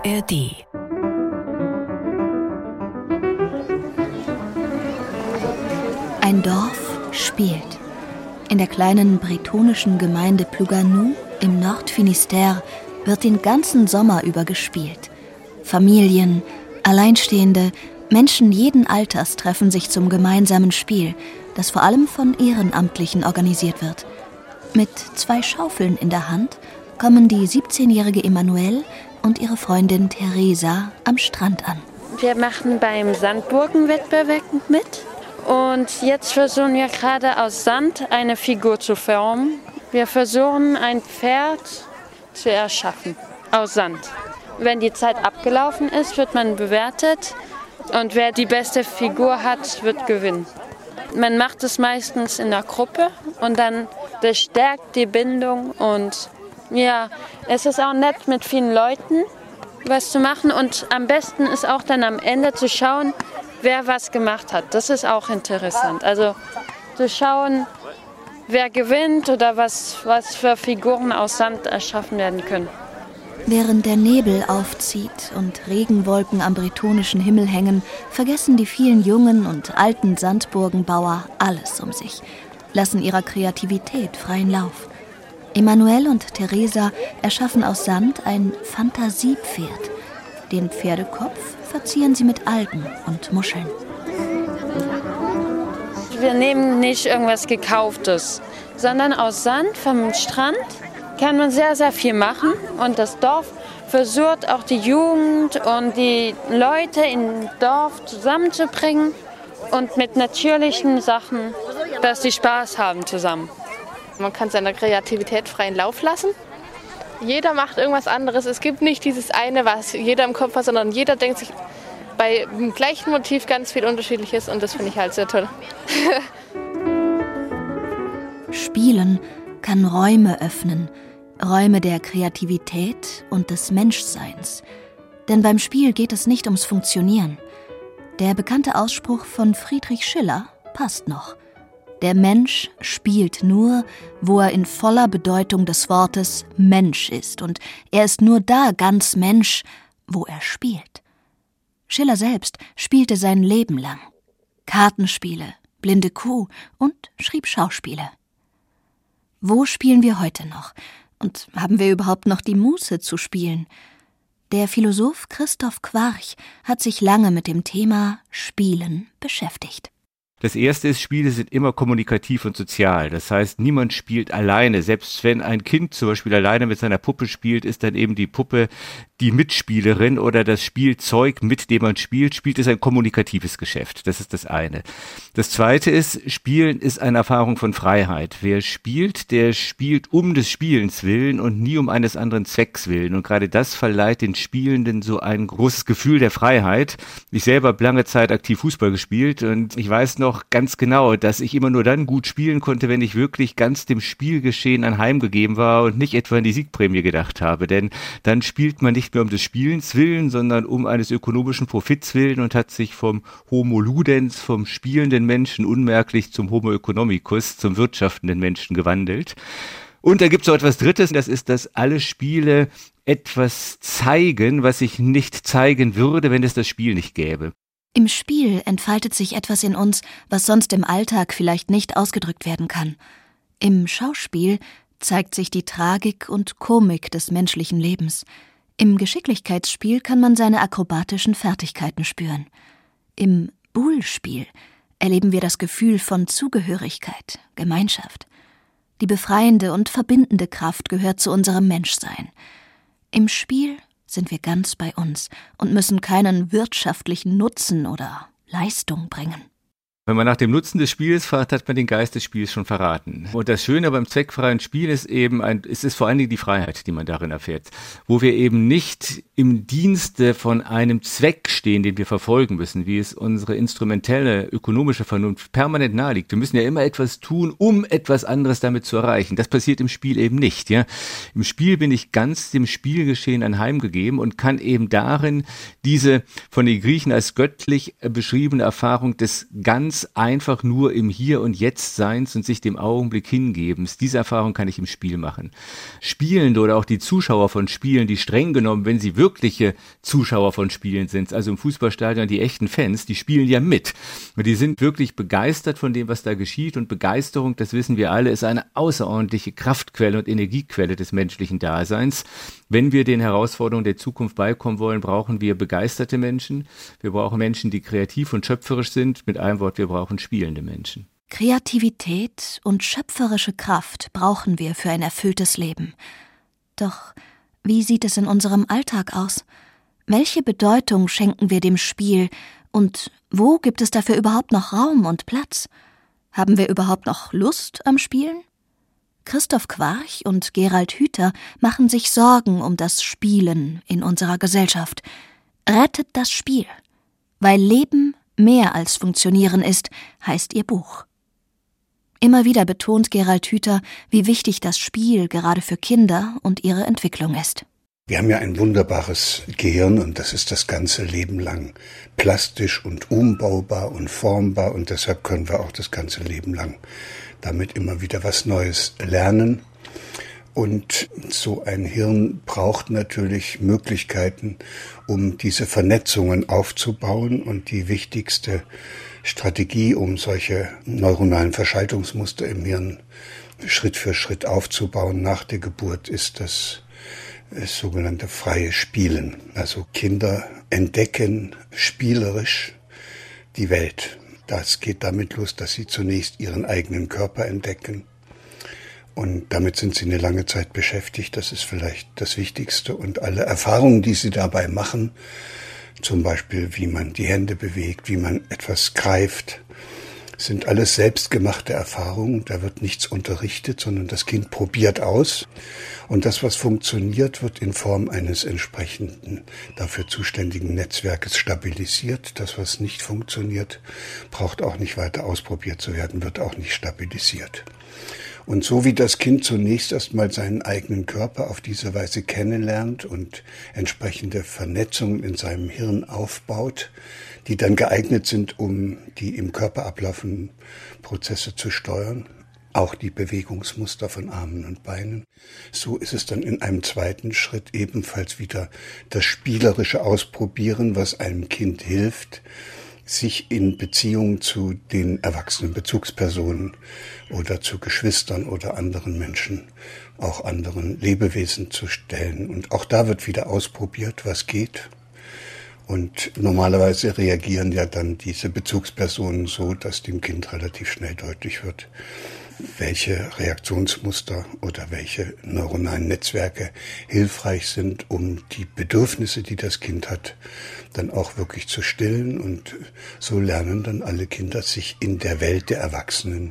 ARD. Ein Dorf spielt. In der kleinen bretonischen Gemeinde Plougasnou im Nordfinistère wird den ganzen Sommer über gespielt. Familien, Alleinstehende, Menschen jeden Alters treffen sich zum gemeinsamen Spiel, das vor allem von Ehrenamtlichen organisiert wird. Mit 2 Schaufeln in der Hand kommen die 17-jährige Emmanuelle und ihre Freundin Theresa am Strand an. Wir machen beim Sandburgenwettbewerb mit und jetzt versuchen wir gerade aus Sand eine Figur zu formen. Wir versuchen ein Pferd zu erschaffen aus Sand. Wenn die Zeit abgelaufen ist, wird man bewertet und wer die beste Figur hat, wird gewinnen. Man macht es meistens in der Gruppe und dann das stärkt die Bindung und ja, es ist auch nett mit vielen Leuten was zu machen und am besten ist auch dann am Ende zu schauen, wer was gemacht hat. Das ist auch interessant. Also zu schauen, wer gewinnt oder was für Figuren aus Sand erschaffen werden können. Während der Nebel aufzieht und Regenwolken am bretonischen Himmel hängen, vergessen die vielen jungen und alten Sandburgenbauer alles um sich, lassen ihrer Kreativität freien Lauf. Emmanuelle und Theresa erschaffen aus Sand ein Fantasiepferd. Den Pferdekopf verzieren sie mit Algen und Muscheln. Wir nehmen nicht irgendwas Gekauftes, sondern aus Sand vom Strand kann man sehr, sehr viel machen. Und das Dorf versucht auch die Jugend und die Leute im Dorf zusammenzubringen und mit natürlichen Sachen, dass sie Spaß haben zusammen. Man kann seiner Kreativität freien Lauf lassen. Jeder macht irgendwas anderes. Es gibt nicht dieses eine, was jeder im Kopf hat, sondern jeder denkt sich bei dem gleichen Motiv ganz viel Unterschiedliches und das finde ich halt sehr toll. Spielen kann Räume öffnen, Räume der Kreativität und des Menschseins. Denn beim Spiel geht es nicht ums Funktionieren. Der bekannte Ausspruch von Friedrich Schiller passt noch. Der Mensch spielt nur, wo er in voller Bedeutung des Wortes Mensch ist. Und er ist nur da ganz Mensch, wo er spielt. Schiller selbst spielte sein Leben lang. Kartenspiele, blinde Kuh und schrieb Schauspiele. Wo spielen wir heute noch? Und haben wir überhaupt noch die Muße zu spielen? Der Philosoph Christoph Quarch hat sich lange mit dem Thema Spielen beschäftigt. Das erste ist, Spiele sind immer kommunikativ und sozial. Das heißt, niemand spielt alleine. Selbst wenn ein Kind zum Beispiel alleine mit seiner Puppe spielt, ist dann eben die Puppe die Mitspielerin oder das Spielzeug, mit dem man spielt. Spielt ist ein kommunikatives Geschäft. Das ist das eine. Das zweite ist, Spielen ist eine Erfahrung von Freiheit. Wer spielt, der spielt um des Spielens willen und nie um eines anderen Zwecks willen. Und gerade das verleiht den Spielenden so ein großes Gefühl der Freiheit. Ich selber habe lange Zeit aktiv Fußball gespielt und ich weiß noch ganz genau, dass ich immer nur dann gut spielen konnte, wenn ich wirklich ganz dem Spielgeschehen anheimgegeben war und nicht etwa an die Siegprämie gedacht habe. Denn dann spielt man nicht mehr um des Spielens willen, sondern um eines ökonomischen Profits willen und hat sich vom Homo Ludens, vom spielenden Menschen unmerklich zum Homo economicus, zum wirtschaftenden Menschen gewandelt. Und da gibt es noch etwas Drittes, das ist, dass alle Spiele etwas zeigen, was sich nicht zeigen würde, wenn es das Spiel nicht gäbe. Im Spiel entfaltet sich etwas in uns, was sonst im Alltag vielleicht nicht ausgedrückt werden kann. Im Schauspiel zeigt sich die Tragik und Komik des menschlichen Lebens. Im Geschicklichkeitsspiel kann man seine akrobatischen Fertigkeiten spüren. Im Boule-Spiel erleben wir das Gefühl von Zugehörigkeit, Gemeinschaft. Die befreiende und verbindende Kraft gehört zu unserem Menschsein. Im Spiel sind wir ganz bei uns und müssen keinen wirtschaftlichen Nutzen oder Leistung bringen. Wenn man nach dem Nutzen des Spiels fragt, hat man den Geist des Spiels schon verraten. Und das Schöne beim zweckfreien Spiel ist eben, es ist vor allen Dingen die Freiheit, die man darin erfährt. Wo wir eben nicht im Dienste von einem Zweck stehen, den wir verfolgen müssen, wie es unsere instrumentelle, ökonomische Vernunft permanent naheliegt. Wir müssen ja immer etwas tun, um etwas anderes damit zu erreichen. Das passiert im Spiel eben nicht. Ja? Im Spiel bin ich ganz dem Spielgeschehen anheimgegeben und kann eben darin diese von den Griechen als göttlich beschriebene Erfahrung des ganz ganz einfach nur im Hier und Jetzt Seins und sich dem Augenblick hingebens. Diese Erfahrung kann ich im Spiel machen. Spielende oder auch die Zuschauer von Spielen, die streng genommen, wenn sie wirkliche Zuschauer von Spielen sind, also im Fußballstadion die echten Fans, die spielen ja mit. Und die sind wirklich begeistert von dem, was da geschieht. Und Begeisterung, das wissen wir alle, ist eine außerordentliche Kraftquelle und Energiequelle des menschlichen Daseins. Wenn wir den Herausforderungen der Zukunft beikommen wollen, brauchen wir begeisterte Menschen. Wir brauchen Menschen, die kreativ und schöpferisch sind. Mit einem Wort, wir brauchen spielende Menschen. Kreativität und schöpferische Kraft brauchen wir für ein erfülltes Leben. Doch wie sieht es in unserem Alltag aus? Welche Bedeutung schenken wir dem Spiel und wo gibt es dafür überhaupt noch Raum und Platz? Haben wir überhaupt noch Lust am Spielen? Christoph Quarch und Gerald Hüther machen sich Sorgen um das Spielen in unserer Gesellschaft. Rettet das Spiel. Weil Leben mehr als Funktionieren ist, heißt ihr Buch. Immer wieder betont Gerald Hüther, wie wichtig das Spiel gerade für Kinder und ihre Entwicklung ist. Wir haben ja ein wunderbares Gehirn und das ist das ganze Leben lang plastisch und umbaubar und formbar und deshalb können wir auch das ganze Leben lang damit immer wieder was Neues lernen. Und so ein Hirn braucht natürlich Möglichkeiten, um diese Vernetzungen aufzubauen. Und die wichtigste Strategie, um solche neuronalen Verschaltungsmuster im Hirn Schritt für Schritt aufzubauen nach der Geburt, ist das sogenannte freie Spielen. Also Kinder entdecken spielerisch die Welt. Das geht damit los, dass sie zunächst ihren eigenen Körper entdecken. Und damit sind sie eine lange Zeit beschäftigt. Das ist vielleicht das Wichtigste. Und alle Erfahrungen, die sie dabei machen, zum Beispiel wie man die Hände bewegt, wie man etwas greift, sind alles selbstgemachte Erfahrungen. Da wird nichts unterrichtet, sondern das Kind probiert aus. Und das, was funktioniert, wird in Form eines entsprechenden dafür zuständigen Netzwerkes stabilisiert. Das, was nicht funktioniert, braucht auch nicht weiter ausprobiert zu werden, wird auch nicht stabilisiert. Und so wie das Kind zunächst erstmal seinen eigenen Körper auf diese Weise kennenlernt und entsprechende Vernetzungen in seinem Hirn aufbaut, die dann geeignet sind, um die im Körper ablaufenden Prozesse zu steuern, auch die Bewegungsmuster von Armen und Beinen. So ist es dann in einem zweiten Schritt ebenfalls wieder das spielerische Ausprobieren, was einem Kind hilft, sich in Beziehung zu den erwachsenen Bezugspersonen oder zu Geschwistern oder anderen Menschen, auch anderen Lebewesen zu stellen. Und auch da wird wieder ausprobiert, was geht. Und normalerweise reagieren ja dann diese Bezugspersonen so, dass dem Kind relativ schnell deutlich wird, welche Reaktionsmuster oder welche neuronalen Netzwerke hilfreich sind, um die Bedürfnisse, die das Kind hat, dann auch wirklich zu stillen. Und so lernen dann alle Kinder, sich in der Welt der Erwachsenen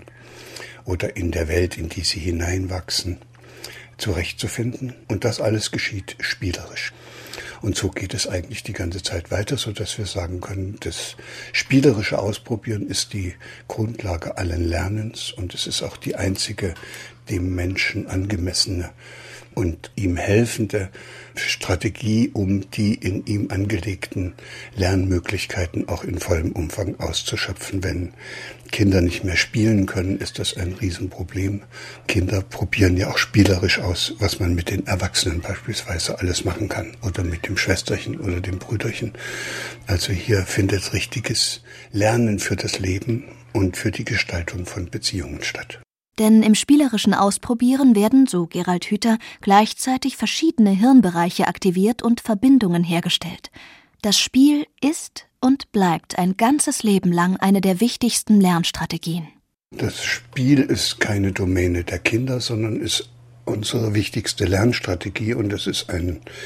oder in der Welt, in die sie hineinwachsen, zurechtzufinden. Und das alles geschieht spielerisch. Und so geht es eigentlich die ganze Zeit weiter, so dass wir sagen können, das spielerische Ausprobieren ist die Grundlage allen Lernens und es ist auch die einzige dem Menschen angemessene und ihm helfende Strategie, um die in ihm angelegten Lernmöglichkeiten auch in vollem Umfang auszuschöpfen. Wenn Kinder nicht mehr spielen können, ist das ein Riesenproblem. Kinder probieren ja auch spielerisch aus, was man mit den Erwachsenen beispielsweise alles machen kann oder mit dem Schwesterchen oder dem Brüderchen. Also hier findet richtiges Lernen für das Leben und für die Gestaltung von Beziehungen statt. Denn im spielerischen Ausprobieren werden, so Gerald Hüther, gleichzeitig verschiedene Hirnbereiche aktiviert und Verbindungen hergestellt. Das Spiel ist und bleibt ein ganzes Leben lang eine der wichtigsten Lernstrategien. Das Spiel ist keine Domäne der Kinder, sondern ist unsere wichtigste Lernstrategie und es ist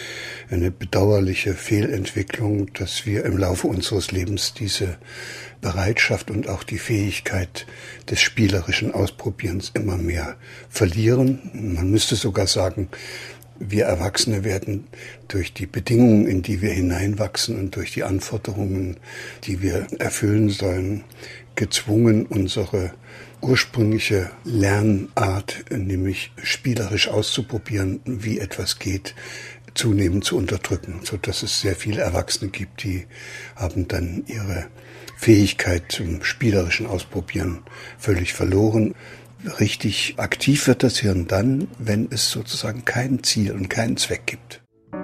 eine bedauerliche Fehlentwicklung, dass wir im Laufe unseres Lebens diese Bereitschaft und auch die Fähigkeit des spielerischen Ausprobierens immer mehr verlieren. Man müsste sogar sagen, wir Erwachsene werden durch die Bedingungen, in die wir hineinwachsen und durch die Anforderungen, die wir erfüllen sollen, gezwungen, unsere ursprüngliche Lernart, nämlich spielerisch auszuprobieren, wie etwas geht, zunehmend zu unterdrücken, so dass es sehr viele Erwachsene gibt, die haben dann ihre Fähigkeit zum spielerischen Ausprobieren völlig verloren. Richtig aktiv wird das Hirn dann, wenn es sozusagen kein Ziel und keinen Zweck gibt.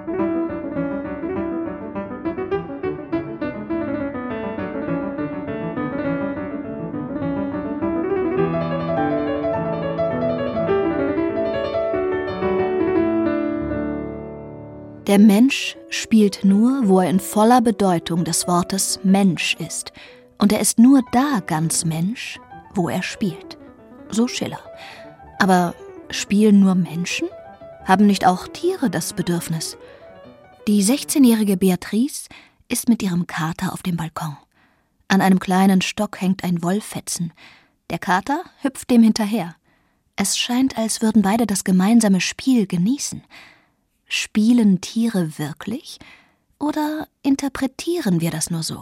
Der Mensch spielt nur, wo er in voller Bedeutung des Wortes Mensch ist. Und er ist nur da ganz Mensch, wo er spielt. So Schiller. Aber spielen nur Menschen? Haben nicht auch Tiere das Bedürfnis? Die 16-jährige Beatrice ist mit ihrem Kater auf dem Balkon. An einem kleinen Stock hängt ein Wollfetzen. Der Kater hüpft dem hinterher. Es scheint, als würden beide das gemeinsame Spiel genießen. Spielen Tiere wirklich oder interpretieren wir das nur so?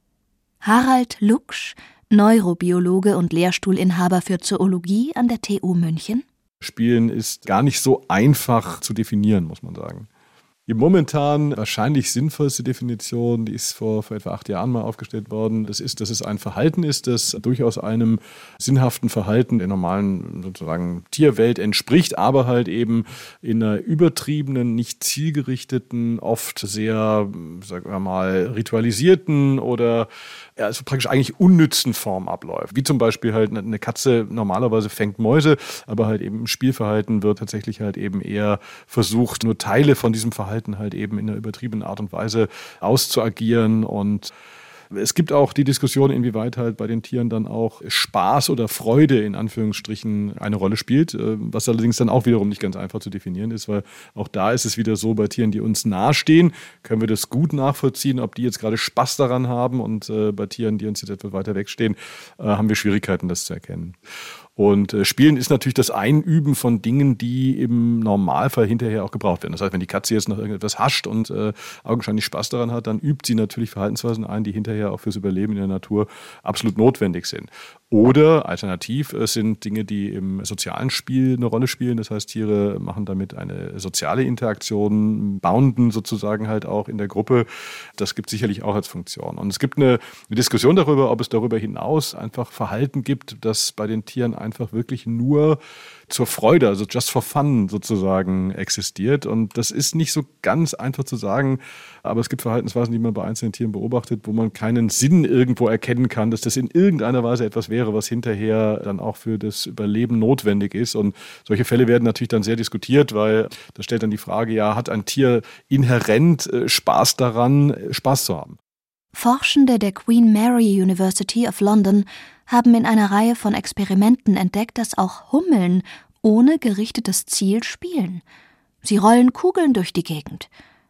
Harald Luksch, Neurobiologe und Lehrstuhlinhaber für Zoologie an der TU München. Spielen ist gar nicht so einfach zu definieren, muss man sagen. Die momentan wahrscheinlich sinnvollste Definition, die ist vor etwa 8 Jahren mal aufgestellt worden, das ist, dass es ein Verhalten ist, das durchaus einem sinnhaften Verhalten der normalen sozusagen Tierwelt entspricht, aber halt eben in einer übertriebenen, nicht zielgerichteten, oft sehr, sagen wir mal, ritualisierten oder also praktisch eigentlich unnützen Form abläuft. Wie zum Beispiel halt eine Katze normalerweise fängt Mäuse, aber halt eben im Spielverhalten wird tatsächlich halt eben eher versucht, nur Teile von diesem Verhalten halt eben in einer übertriebenen Art und Weise auszuagieren. Und es gibt auch die Diskussion, inwieweit halt bei den Tieren dann auch Spaß oder Freude in Anführungsstrichen eine Rolle spielt, was allerdings dann auch wiederum nicht ganz einfach zu definieren ist, weil auch da ist es wieder so, bei Tieren, die uns nahestehen, können wir das gut nachvollziehen, ob die jetzt gerade Spaß daran haben, und bei Tieren, die uns jetzt etwas weiter wegstehen, haben wir Schwierigkeiten, das zu erkennen. Und Spielen ist natürlich das Einüben von Dingen, die im Normalfall hinterher auch gebraucht werden. Das heißt, wenn die Katze jetzt noch irgendetwas hascht und augenscheinlich Spaß daran hat, dann übt sie natürlich Verhaltensweisen ein, die hinterher auch fürs Überleben in der Natur absolut notwendig sind. Oder alternativ, es sind Dinge, die im sozialen Spiel eine Rolle spielen. Das heißt, Tiere machen damit eine soziale Interaktion, bounden sozusagen halt auch in der Gruppe. Das gibt es sicherlich auch als Funktion. Und es gibt eine Diskussion darüber, ob es darüber hinaus einfach Verhalten gibt, das bei den Tieren einfach wirklich nur zur Freude, also just for fun sozusagen existiert. Und das ist nicht so ganz einfach zu sagen, aber es gibt Verhaltensweisen, die man bei einzelnen Tieren beobachtet, wo man keinen Sinn irgendwo erkennen kann, dass das in irgendeiner Weise etwas wäre, was hinterher dann auch für das Überleben notwendig ist. Und solche Fälle werden natürlich dann sehr diskutiert, weil da stellt dann die Frage, ja, hat ein Tier inhärent Spaß daran, Spaß zu haben? Forschende der Queen Mary University of London haben in einer Reihe von Experimenten entdeckt, dass auch Hummeln ohne gerichtetes Ziel spielen. Sie rollen Kugeln durch die Gegend.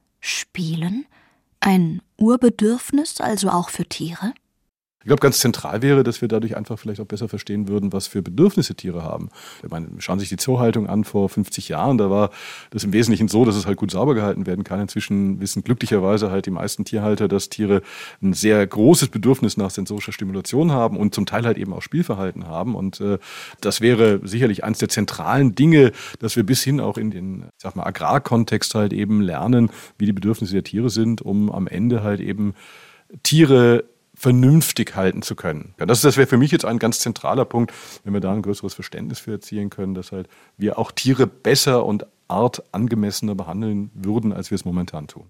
Spielen? Ein Urbedürfnis also auch für Tiere? Ich glaube, ganz zentral wäre, dass wir dadurch einfach vielleicht auch besser verstehen würden, was für Bedürfnisse Tiere haben. Ich meine, schauen Sie sich die Zoohaltung an vor 50 Jahren, da war das im Wesentlichen so, dass es halt gut sauber gehalten werden kann. Inzwischen wissen glücklicherweise halt die meisten Tierhalter, dass Tiere ein sehr großes Bedürfnis nach sensorischer Stimulation haben und zum Teil halt eben auch Spielverhalten haben. Und das wäre sicherlich eines der zentralen Dinge, dass wir bis hin auch in den, ich sag mal, Agrarkontext halt eben lernen, wie die Bedürfnisse der Tiere sind, um am Ende halt eben Tiere vernünftig halten zu können. Ja, das wäre für mich jetzt ein ganz zentraler Punkt, wenn wir da ein größeres Verständnis für erzielen können, dass halt wir auch Tiere besser und artangemessener behandeln würden, als wir es momentan tun.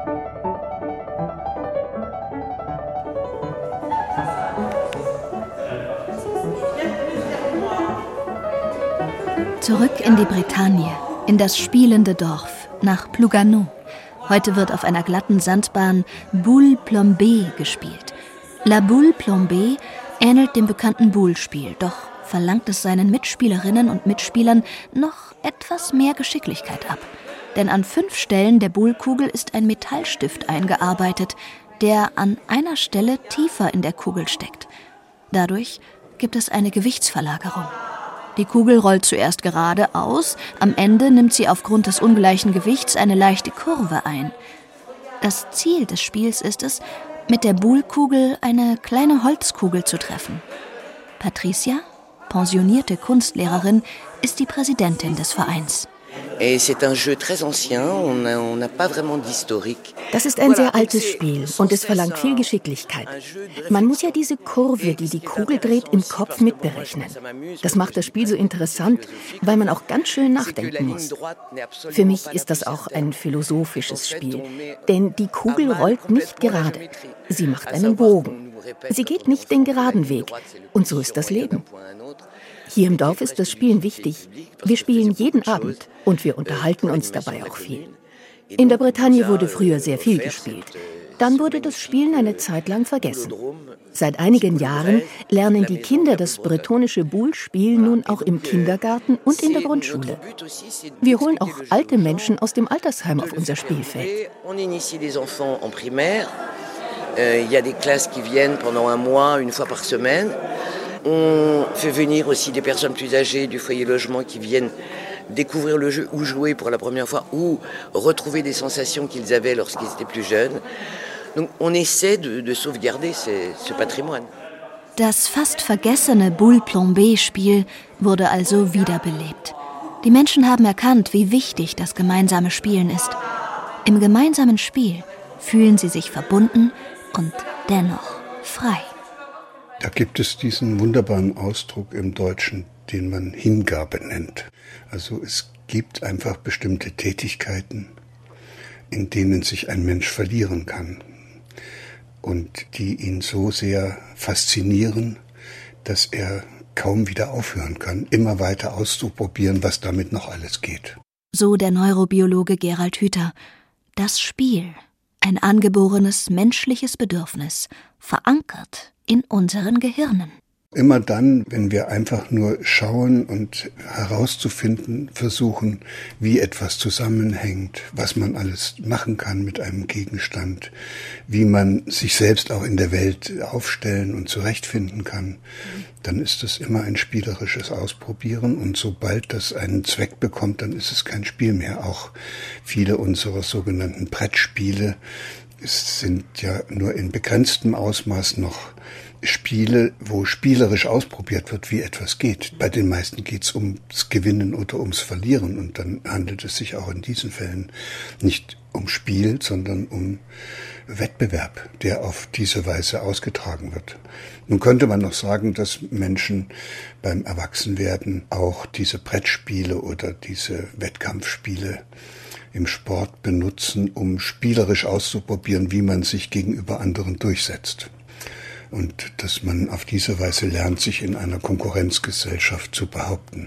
Zurück in die Bretagne, in das spielende Dorf, nach Plougasnou. Heute wird auf einer glatten Sandbahn Boule Plombée gespielt. La Boule Plombée ähnelt dem bekannten Boule-Spiel, doch verlangt es seinen Mitspielerinnen und Mitspielern noch etwas mehr Geschicklichkeit ab. Denn an 5 Stellen der Boule-Kugel ist ein Metallstift eingearbeitet, der an einer Stelle tiefer in der Kugel steckt. Dadurch gibt es eine Gewichtsverlagerung. Die Kugel rollt zuerst geradeaus, am Ende nimmt sie aufgrund des ungleichen Gewichts eine leichte Kurve ein. Das Ziel des Spiels ist es, mit der Boule-Kugel eine kleine Holzkugel zu treffen. Patricia, pensionierte Kunstlehrerin, ist die Präsidentin des Vereins. Das ist ein sehr altes Spiel und es verlangt viel Geschicklichkeit. Man muss ja diese Kurve, die die Kugel dreht, im Kopf mitberechnen. Das macht das Spiel so interessant, weil man auch ganz schön nachdenken muss. Für mich ist das auch ein philosophisches Spiel, denn die Kugel rollt nicht gerade. Sie macht einen Bogen. Sie geht nicht den geraden Weg. Und so ist das Leben. Hier im Dorf ist das Spielen wichtig. Wir spielen jeden Abend und wir unterhalten uns dabei auch viel. In der Bretagne wurde früher sehr viel gespielt. Dann wurde das Spielen eine Zeit lang vergessen. Seit einigen Jahren lernen die Kinder das bretonische Boule-Spiel nun auch im Kindergarten und in der Grundschule. Wir holen auch alte Menschen aus dem Altersheim auf unser Spielfeld. Il y a des classes qui viennent pendant un mois, une fois par semaine. On fait venir aussi des personnes plus âgées du foyer logement qui viennent découvrir le jeu ou jouer pour la première fois ou retrouver des sensations qu'ils avaient lorsqu'ils étaient plus jeunes. Donc on essaie de sauvegarder ce patrimoine. Das fast vergessene Boule-Plombé-Spiel wurde also wiederbelebt. Die Menschen haben erkannt, wie wichtig das gemeinsame Spielen ist. Im gemeinsamen Spiel fühlen sie sich verbunden und dennoch frei. Da gibt es diesen wunderbaren Ausdruck im Deutschen, den man Hingabe nennt. Also es gibt einfach bestimmte Tätigkeiten, in denen sich ein Mensch verlieren kann und die ihn so sehr faszinieren, dass er kaum wieder aufhören kann, immer weiter auszuprobieren, was damit noch alles geht. So der Neurobiologe Gerald Hüther. Das Spiel, ein angeborenes menschliches Bedürfnis, verankert in unseren Gehirnen. Immer dann, wenn wir einfach nur schauen und herauszufinden versuchen, wie etwas zusammenhängt, was man alles machen kann mit einem Gegenstand, wie man sich selbst auch in der Welt aufstellen und zurechtfinden kann, dann ist es immer ein spielerisches Ausprobieren und sobald das einen Zweck bekommt, dann ist es kein Spiel mehr. Auch viele unserer sogenannten Brettspiele sind ja nur in begrenztem Ausmaß noch Spiele, wo spielerisch ausprobiert wird, wie etwas geht. Bei den meisten geht es ums Gewinnen oder ums Verlieren und dann handelt es sich auch in diesen Fällen nicht um Spiel, sondern um Wettbewerb, der auf diese Weise ausgetragen wird. Nun könnte man noch sagen, dass Menschen beim Erwachsenwerden auch diese Brettspiele oder diese Wettkampfspiele im Sport benutzen, um spielerisch auszuprobieren, wie man sich gegenüber anderen durchsetzt. Und dass man auf diese Weise lernt, sich in einer Konkurrenzgesellschaft zu behaupten.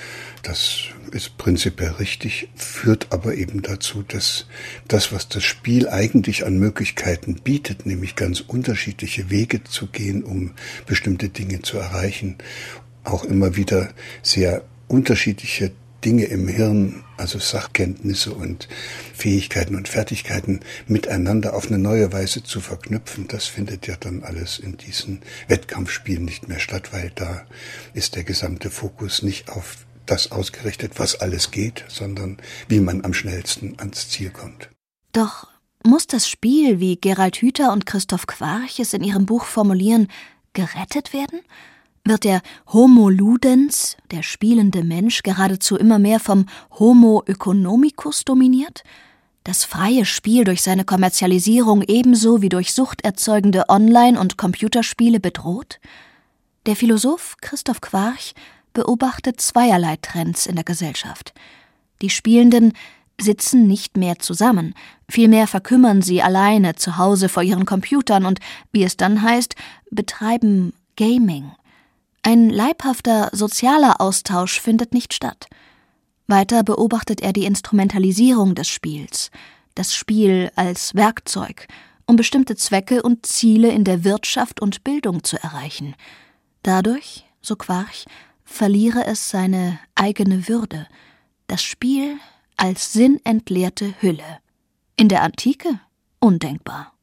Das ist prinzipiell richtig, führt aber eben dazu, dass das, was das Spiel eigentlich an Möglichkeiten bietet, nämlich ganz unterschiedliche Wege zu gehen, um bestimmte Dinge zu erreichen, auch immer wieder sehr unterschiedliche Dinge im Hirn, also Sachkenntnisse und Fähigkeiten und Fertigkeiten miteinander auf eine neue Weise zu verknüpfen, das findet ja dann alles in diesen Wettkampfspielen nicht mehr statt, weil da ist der gesamte Fokus nicht auf das ausgerichtet, was alles geht, sondern wie man am schnellsten ans Ziel kommt. Doch muss das Spiel, wie Gerald Hüther und Christoph Quarch es in ihrem Buch formulieren, gerettet werden? Wird der Homo Ludens, der spielende Mensch, geradezu immer mehr vom Homo economicus dominiert? Das freie Spiel durch seine Kommerzialisierung ebenso wie durch suchterzeugende Online- und Computerspiele bedroht? Der Philosoph Christoph Quarch beobachtet zweierlei Trends in der Gesellschaft. Die Spielenden sitzen nicht mehr zusammen, vielmehr verkümmern sie alleine zu Hause vor ihren Computern und, wie es dann heißt, betreiben Gaming. Ein leibhafter sozialer Austausch findet nicht statt. Weiter beobachtet er die Instrumentalisierung des Spiels, das Spiel als Werkzeug, um bestimmte Zwecke und Ziele in der Wirtschaft und Bildung zu erreichen. Dadurch, so Quarch, verliere es seine eigene Würde, das Spiel als sinnentleerte Hülle. In der Antike undenkbar.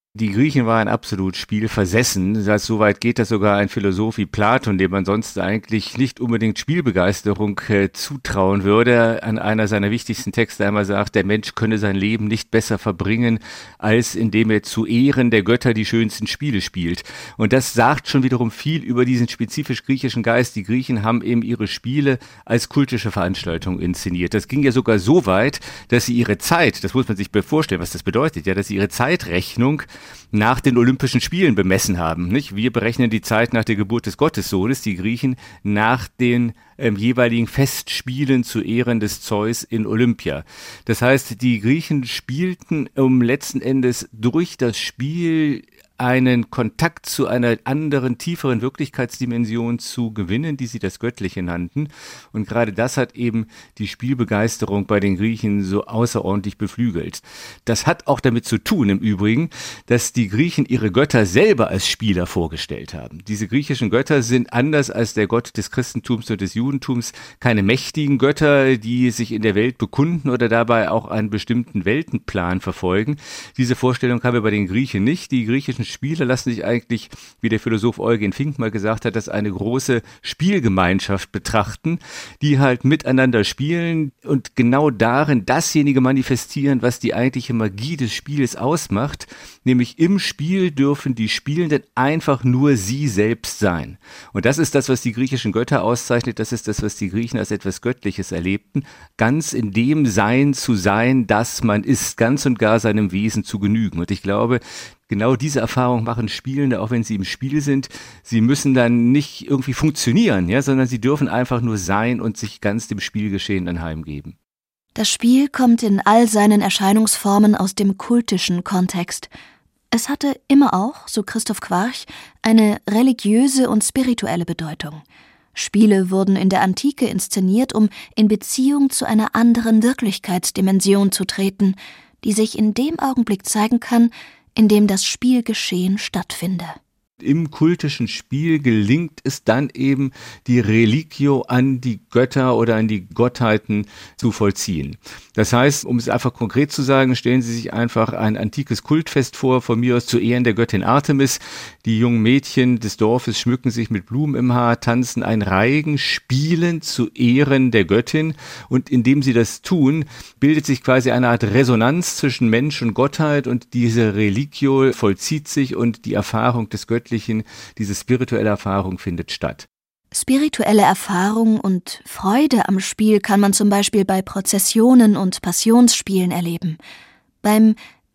Die Griechen waren absolut spielversessen. Soweit geht das sogar ein Philosoph wie Platon, dem man sonst eigentlich nicht unbedingt Spielbegeisterung zutrauen würde, an einer seiner wichtigsten Texte einmal sagt, der Mensch könne sein Leben nicht besser verbringen, als indem er zu Ehren der Götter die schönsten Spiele spielt. Und das sagt schon wiederum viel über diesen spezifisch griechischen Geist. Die Griechen haben eben ihre Spiele als kultische Veranstaltung inszeniert. Das ging ja sogar so weit, dass sie ihre Zeit, das muss man sich vorstellen, was das bedeutet, ja, dass sie ihre Zeitrechnung nach den Olympischen Spielen bemessen haben. Nicht? Wir berechnen die Zeit nach der Geburt des Gottessohnes, die Griechen nach den jeweiligen Festspielen zu Ehren des Zeus in Olympia. Das heißt, die Griechen spielten, um letzten Endes durch das Spiel einen Kontakt zu einer anderen, tieferen Wirklichkeitsdimension zu gewinnen, die sie das Göttliche nannten. Und gerade das hat eben die Spielbegeisterung bei den Griechen so außerordentlich beflügelt. Das hat auch damit zu tun, im Übrigen, dass die Griechen ihre Götter selber als Spieler vorgestellt haben. Diese griechischen Götter sind anders als der Gott des Christentums und des Judentums keine mächtigen Götter, die sich in der Welt bekunden oder dabei auch einen bestimmten Weltenplan verfolgen. Diese Vorstellung haben wir bei den Griechen nicht. Die griechischen Spiele lassen sich eigentlich, wie der Philosoph Eugen Fink mal gesagt hat, als eine große Spielgemeinschaft betrachten, die halt miteinander spielen und genau darin dasjenige manifestieren, was die eigentliche Magie des Spieles ausmacht, nämlich im Spiel dürfen die Spielenden einfach nur sie selbst sein. Und das ist das, was die griechischen Götter auszeichnet, das ist das, was die Griechen als etwas Göttliches erlebten, ganz in dem Sein zu sein, das man ist, ganz und gar seinem Wesen zu genügen. Und ich glaube, genau diese Erfahrung machen Spielende, auch wenn sie im Spiel sind. Sie müssen dann nicht irgendwie funktionieren, ja, sondern sie dürfen einfach nur sein und sich ganz dem Spielgeschehen anheimgeben. Das Spiel kommt in all seinen Erscheinungsformen aus dem kultischen Kontext. Es hatte immer auch, so Christoph Quarch, eine religiöse und spirituelle Bedeutung. Spiele wurden in der Antike inszeniert, um in Beziehung zu einer anderen Wirklichkeitsdimension zu treten, die sich in dem Augenblick zeigen kann, in dem das Spielgeschehen stattfinde. Im kultischen Spiel gelingt es dann eben, die Religio an die Götter oder an die Gottheiten zu vollziehen. Das heißt, um es einfach konkret zu sagen, stellen Sie sich einfach ein antikes Kultfest vor, von mir aus zu Ehren der Göttin Artemis. Die jungen Mädchen des Dorfes schmücken sich mit Blumen im Haar, tanzen ein Reigen, spielen zu Ehren der Göttin. Und indem sie das tun, bildet sich quasi eine Art Resonanz zwischen Mensch und Gottheit und diese Religio vollzieht sich und die Erfahrung des Göttlichen, diese spirituelle Erfahrung findet statt. Spirituelle Erfahrung und Freude am Spiel kann man zum Beispiel bei Prozessionen und Passionsspielen erleben. Beim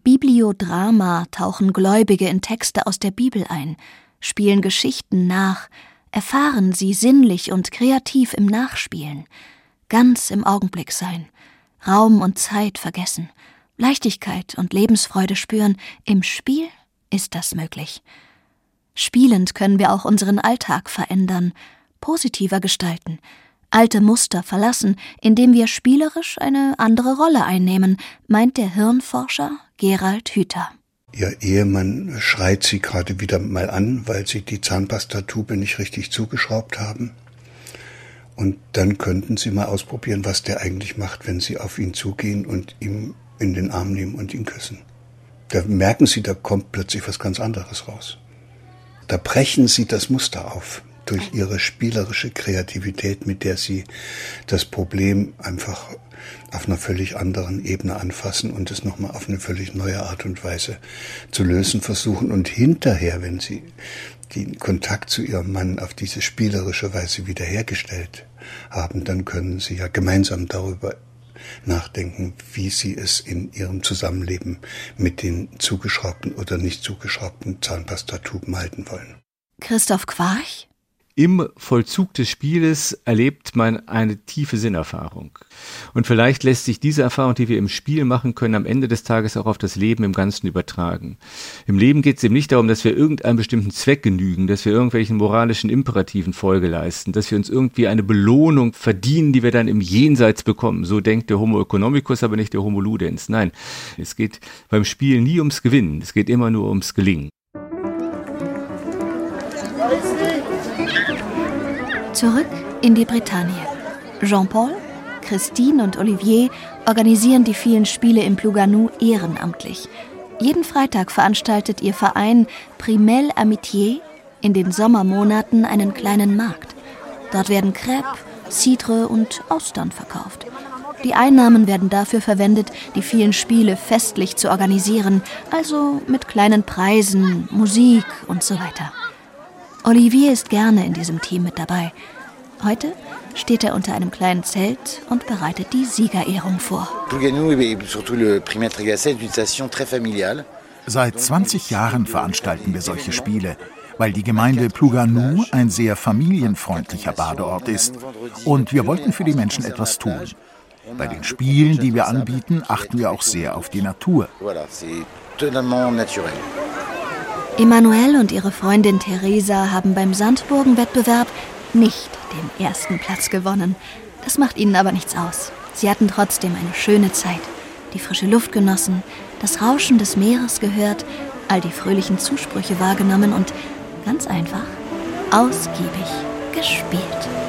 Bibliodrama tauchen Gläubige in Texte aus der Bibel ein, spielen Geschichten nach, erfahren sie sinnlich und kreativ im Nachspielen, ganz im Augenblick sein, Raum und Zeit vergessen, Leichtigkeit und Lebensfreude spüren. Im Spiel ist das möglich. Spielend können wir auch unseren Alltag verändern, positiver gestalten, alte Muster verlassen, indem wir spielerisch eine andere Rolle einnehmen, meint der Hirnforscher Gerald Hüther. Ihr Ehemann schreit sie gerade wieder mal an, weil sie die Zahnpastatube nicht richtig zugeschraubt haben. Und dann könnten Sie mal ausprobieren, was der eigentlich macht, wenn Sie auf ihn zugehen und ihm in den Arm nehmen und ihn küssen. Da merken Sie, da kommt plötzlich was ganz anderes raus. Da brechen Sie das Muster auf durch Ihre spielerische Kreativität, mit der Sie das Problem einfach auf einer völlig anderen Ebene anfassen und es nochmal auf eine völlig neue Art und Weise zu lösen versuchen. Und hinterher, wenn Sie den Kontakt zu Ihrem Mann auf diese spielerische Weise wiederhergestellt haben, dann können Sie ja gemeinsam darüber nachdenken, wie Sie es in Ihrem Zusammenleben mit den zugeschraubten oder nicht zugeschraubten Zahnpastatuben halten wollen. Christoph Quarch? Im Vollzug des Spieles erlebt man eine tiefe Sinnerfahrung. Und vielleicht lässt sich diese Erfahrung, die wir im Spiel machen können, am Ende des Tages auch auf das Leben im Ganzen übertragen. Im Leben geht es eben nicht darum, dass wir irgendeinem bestimmten Zweck genügen, dass wir irgendwelchen moralischen Imperativen Folge leisten, dass wir uns irgendwie eine Belohnung verdienen, die wir dann im Jenseits bekommen. So denkt der Homo economicus, aber nicht der Homo ludens. Nein, es geht beim Spiel nie ums Gewinnen, es geht immer nur ums Gelingen. Zurück in die Bretagne. Jean-Paul, Christine und Olivier organisieren die vielen Spiele im Plougasnou ehrenamtlich. Jeden Freitag veranstaltet ihr Verein Primel Amitié in den Sommermonaten einen kleinen Markt. Dort werden Crêpes, Cidre und Austern verkauft. Die Einnahmen werden dafür verwendet, die vielen Spiele festlich zu organisieren, also mit kleinen Preisen, Musik und so weiter. Olivier ist gerne in diesem Team mit dabei. Heute steht er unter einem kleinen Zelt und bereitet die Siegerehrung vor. Seit 20 Jahren veranstalten wir solche Spiele, weil die Gemeinde Plougasnou ein sehr familienfreundlicher Badeort ist. Und wir wollten für die Menschen etwas tun. Bei den Spielen, die wir anbieten, achten wir auch sehr auf die Natur. Emmanuelle und ihre Freundin Theresa haben beim Sandburgen-Wettbewerb nicht den ersten Platz gewonnen. Das macht ihnen aber nichts aus. Sie hatten trotzdem eine schöne Zeit, die frische Luft genossen, das Rauschen des Meeres gehört, all die fröhlichen Zusprüche wahrgenommen und ganz einfach ausgiebig gespielt.